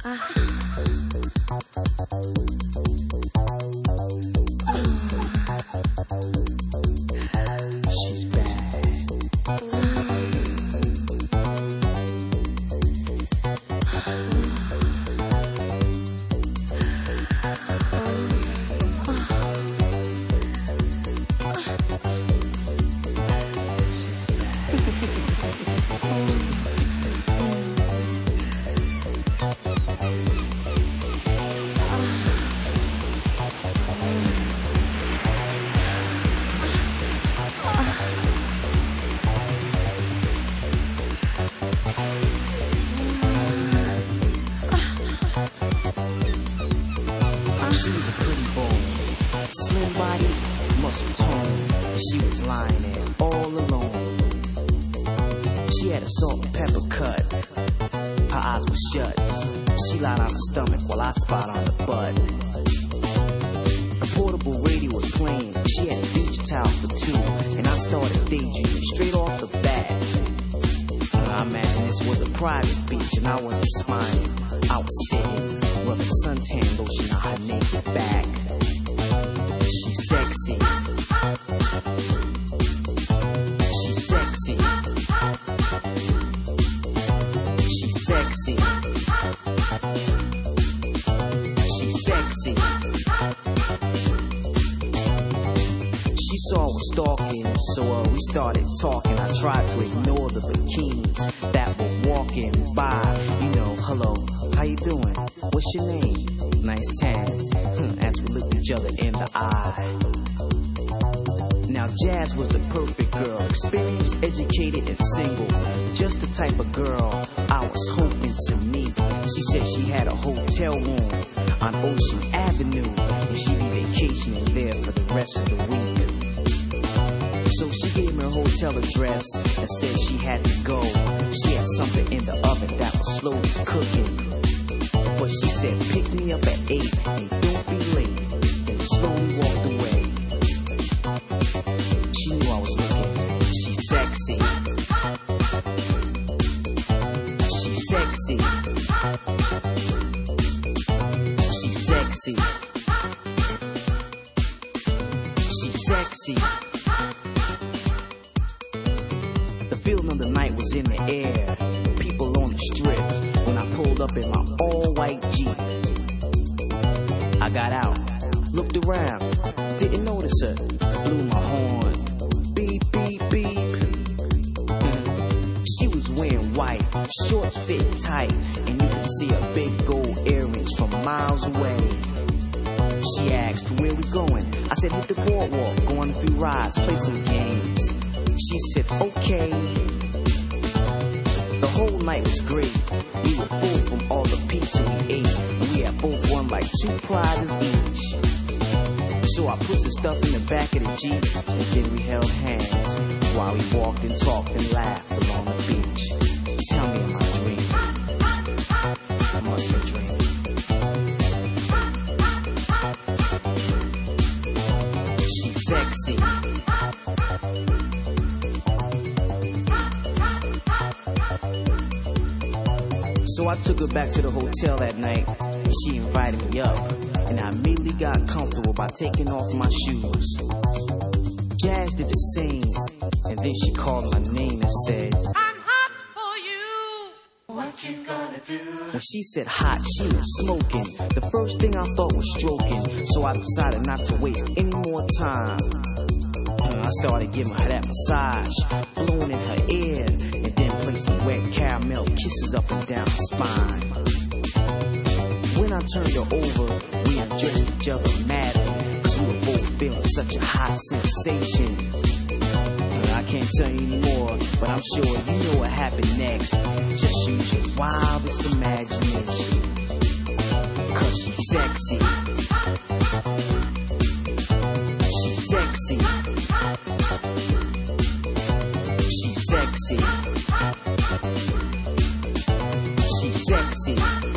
She's bad. She was a pretty boy, slim body, muscle tone. She was lying there all alone. She had a salt and pepper cut. Her eyes were shut. She lied on her stomach while I spot on the butt. A portable radio was playing. She had a beach towel for two, and I started daydreaming straight off the bat. I imagine this was a private beach, and I wasn't smiling. I was sitting, rubbing suntan lotion on her naked back. She's sexy. She's sexy. She's sexy. She's sexy. She saw I was stalking, so we started talking. I tried to ignore the bikinis that were walking by. You know, hello, how you doing? What's your name? Nice tan. As we looked each other in the eye. Now Jazz was the perfect girl, experienced, educated, and single. Just the type of girl I was hoping to meet. She said she had a hotel room on Ocean Avenue, and she'd be vacationing there for the rest of the week. So she gave me her hotel address and said she had to go. She had something in the oven that was slowly cooking. But she said, pick me up at 8 and don't be late. And slowly walked away. She knew I was looking. She's sexy. She's sexy. She's sexy. She's sexy. The feeling of the night was in the air. People on the strip. When I pulled up in my all-white Jeep, I got out, looked around, didn't notice her, blew my horn, beep, beep, beep. She was wearing white, shorts fit tight, and you could see her big gold earrings from miles away. She asked, where we going? I said, hit the boardwalk, go on a few rides, play some games. She said, okay. The whole night was great. We were full from all the pizza we ate, and we had both won like 2 prizes each. So I put the stuff in the back of the Jeep, and then we held hands while we walked and talked and laughed along the beach. Tell me, am I dreaming? I must be dreaming. She's sexy. So I took her back to the hotel that night. She invited me up, and I immediately got comfortable by taking off my shoes. Jazz did the same, and then she called my name and said, I'm hot for you. What you gonna do? When she said hot, she was smoking. The first thing I thought was stroking, so I decided not to waste any more time. I started giving her that massage, blowing in her ear, and then placing wet caramel kisses up and down her spine. When I turned her over, we undressed each other madly, cause we were both feeling such a hot sensation. I can't tell you anymore, but I'm sure you know what happened next. Just use your wildest imagination, cause she's sexy. She's sexy. She's sexy. She's sexy.